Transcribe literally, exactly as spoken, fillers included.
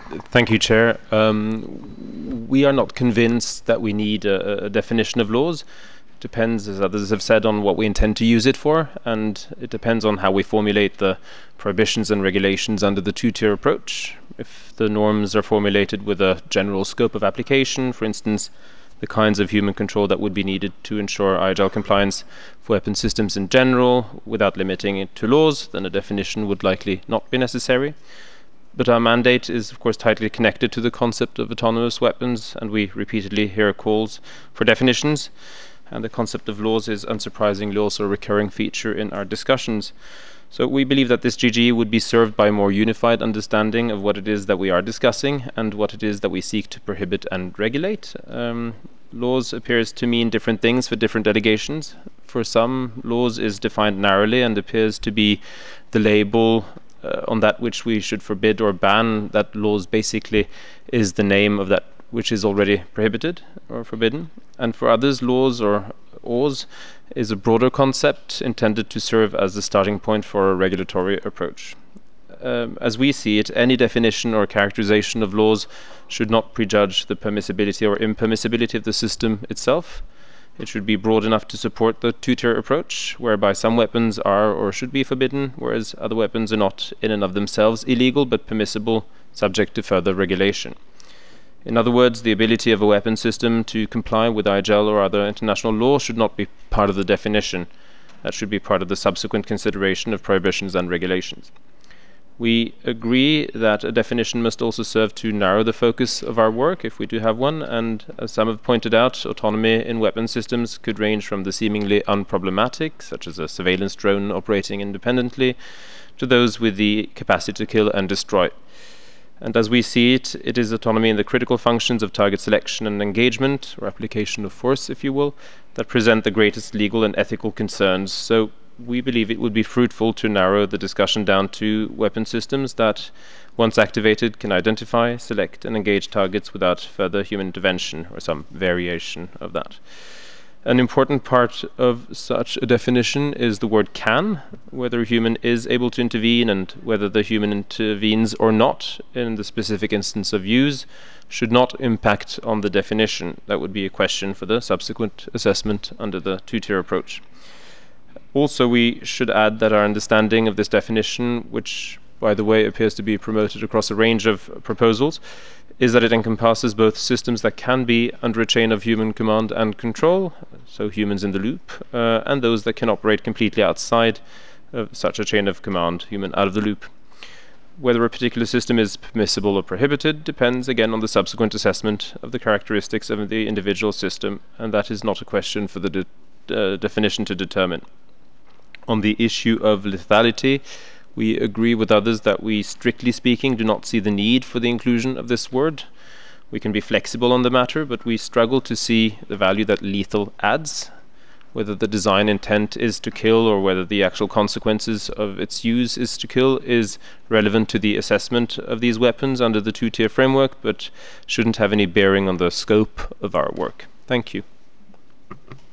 Thank you, Chair. Um, we are not convinced that we need a, a definition of laws. It depends, as others have said, on what we intend to use it for, and it depends on how we formulate the prohibitions and regulations under the two-tier approach. If the norms are formulated with a general scope of application, for instance, the kinds of human control that would be needed to ensure I H L compliance for weapon systems in general, without limiting it to laws, then a definition would likely not be necessary. But our mandate is, of course, tightly connected to the concept of autonomous weapons, and we repeatedly hear calls for definitions. And the concept of laws is unsurprisingly also a recurring feature in our discussions. So we believe that this G G would be served by a more unified understanding of what it is that we are discussing and what it is that we seek to prohibit and regulate. Um, laws appears to mean different things for different delegations. For some, laws is defined narrowly and appears to be the label uh, on that which we should forbid or ban. That laws basically is the name of that which is already prohibited or forbidden. And for others, laws or laws is a broader concept intended to serve as the starting point for a regulatory approach. Um, as we see it, any definition or characterization of laws should not prejudge the permissibility or impermissibility of the system itself. It should be broad enough to support the two-tier approach, whereby some weapons are or should be forbidden, whereas other weapons are not in and of themselves illegal but permissible, subject to further regulation. In other words, the ability of a weapon system to comply with I H L or other international law should not be part of the definition. That should be part of the subsequent consideration of prohibitions and regulations. We agree that a definition must also serve to narrow the focus of our work, if we do have one, and as some have pointed out, autonomy in weapon systems could range from the seemingly unproblematic, such as a surveillance drone operating independently, to those with the capacity to kill and destroy. And as we see it, it is autonomy in the critical functions of target selection and engagement, or application of force, if you will, that present the greatest legal and ethical concerns. So we believe it would be fruitful to narrow the discussion down to weapon systems that, once activated, can identify, select, and engage targets without further human intervention, or some variation of that. An important part of such a definition is the word can, whether a human is able to intervene and whether the human intervenes or not in the specific instance of use should not impact on the definition. That would be a question for the subsequent assessment under the two-tier approach. Also, we should add that our understanding of this definition, which, by the way, appears to be promoted across a range of proposals, is that it encompasses both systems that can be under a chain of human command and control, so humans in the loop, uh, and those that can operate completely outside of such a chain of command, human out of the loop. Whether a particular system is permissible or prohibited depends again on the subsequent assessment of the characteristics of the individual system, and that is not a question for the de uh, definition to determine. On the issue of lethality, we agree with others that we, strictly speaking, do not see the need for the inclusion of this word. We can be flexible on the matter, but we struggle to see the value that lethal adds, whether the design intent is to kill or whether the actual consequences of its use is to kill is relevant to the assessment of these weapons under the two-tier framework, but shouldn't have any bearing on the scope of our work. Thank you.